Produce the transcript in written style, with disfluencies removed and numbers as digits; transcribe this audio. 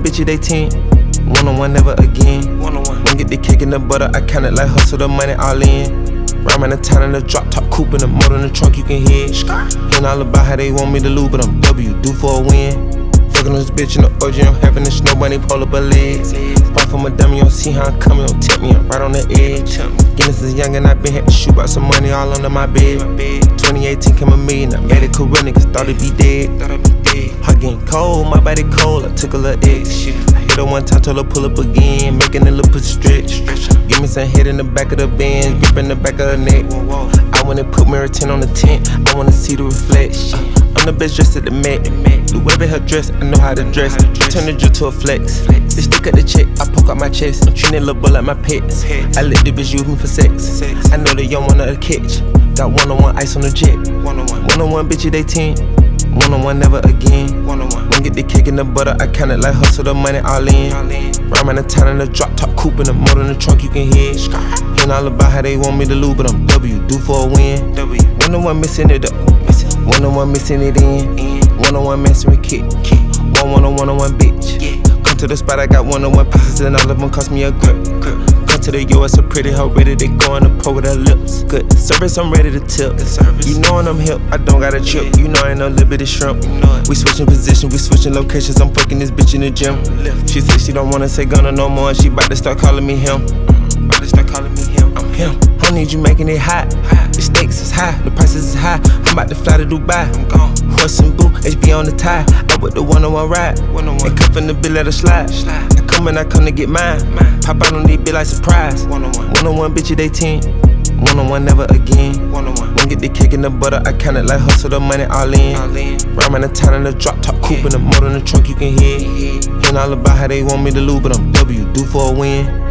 One-on-one bitches, they 10. One-on-one, never again. One-on-one. When get the cake in the butter, I count it like hustle the money all in. Rhyme in the town in the drop top coupe in the motor in the trunk, you can hear. Hearing all about how they want me to lose, but I'm W, due for a win. Fucking this bitch in the OG, I'm having this snow bunny, pull up her legs. Fight from a dummy, you don't see how I'm coming, don't tip me, I'm right on the edge. Guinness is young and I been had to shoot out some money all under my bed. 2018 came a million, I made it career, niggas thought it'd be dead. Heart getting cold, my body cold, I took a little X. I hit her one time, told her pull up again, making a little pussy stretch. Give me some head in the back of the Benz, grip in the back of her neck. I wanna put mirror 10 on the tent, I wanna see the reflection. I'm the best dressed at the Met. The web in her dress, I know how to dress. Turn the drill to a flex. Bitch, stick at the check, I poke out my chest. I'm treating little boy like my pets. I let the bitch use me for sex. I know they young wanna catch. Got one-on-one ice on the jet. One-on-one bitches, they 10. One-on-one, never again. When get the cake in the butter, I count it like hustle the money all in. Rhyme in the town in the drop top coupe in the motor in the trunk, you can hear. Hearing all about how they want me to lose, but I'm W, due for a win. One-on-one missing it up. One-on-one missing it in. One-on-one messing with kid. One-on-one bitch. Come to the spot, I got one-on-one pieces and all of them cost me a grip. Come to the US, a pretty hoe ready to go in the pour with her lips. Good service, I'm ready to tip. You knowin' I'm hip, I don't got a chip. You know I ain't no little bitty shrimp. We switching position, we switching locations. I'm fucking this bitch in the gym. She said she don't wanna say Gunna no more, and she bout to start calling me him. I'm him. I need you making it hot. The stakes is high, the prices is high. I'm about to fly to Dubai. I'm gone. Horse and boo, HB on the tie. I with the one-on-one ride. Ain't cuff in the bill, let her slide. I come and I come to get mine. Pop out on these bill like surprise. One-on-one bitches, they 10. One-on-one, never again. When get the cake in the butter, I count it like hustle the money all in. Rhyme in the town in the drop top coupe in the motor in the trunk, you can hear. Hearing all about how they want me to lose, but I'm W, due for a win.